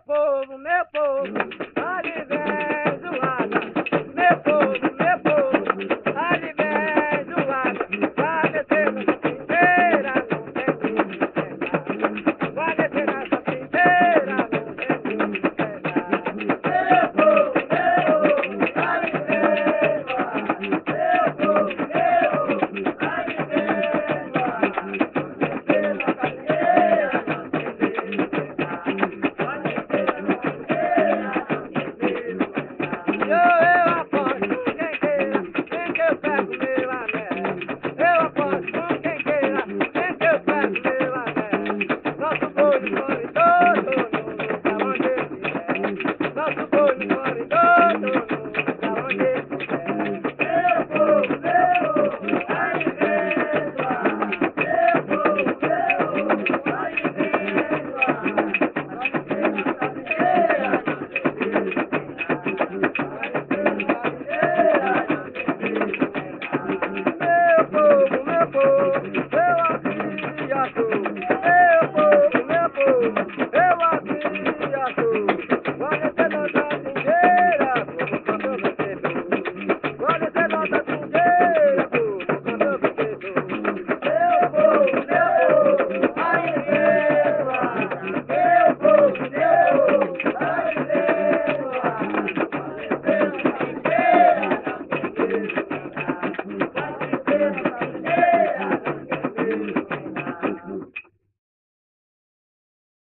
meu povo, ali vem zoada. Meu povo, ali vem zoada. Vai descer nessa pinteira, não tem dúvida pegar. Vai descer nessa pinteira, não tem dúvida pegar. Meu povo, ali vem zoada. Meu povo, ali vem eu aposto quem queira, quem que eu pego meu anel. Eu aposto quem queira, quem que eu pego meu anel. Nosso boi no corredor, pra onde ele quiser. Nosso boi no corredor, pra onde ele quiser. Meu povo, aí vem zoar. Meu povo, aí vem zoar. Meu povo, eu aqui já sou.